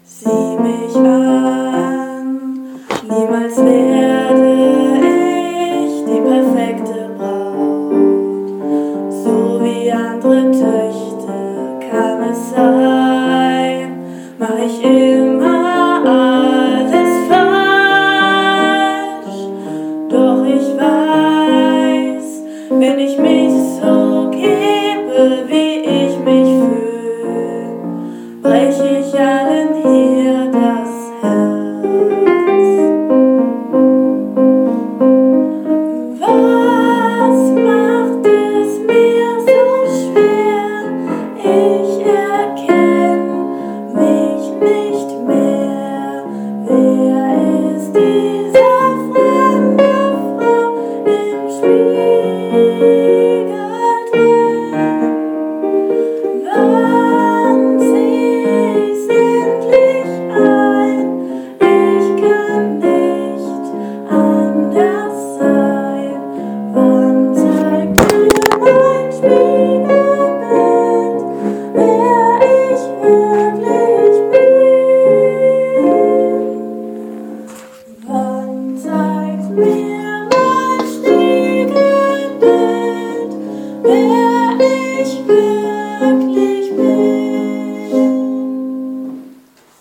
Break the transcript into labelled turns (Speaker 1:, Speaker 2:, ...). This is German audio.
Speaker 1: Sieh mich an, niemals werde ich die perfekte Braut. So wie andere Töchter kann es sein, mach ich immer alles falsch. Doch ich weiß, wenn ich mich so gebe, wie ich mich fühle, brech ich allen hier das Herz. Was macht es mir so schwer? Ich erkenn mich nicht mehr.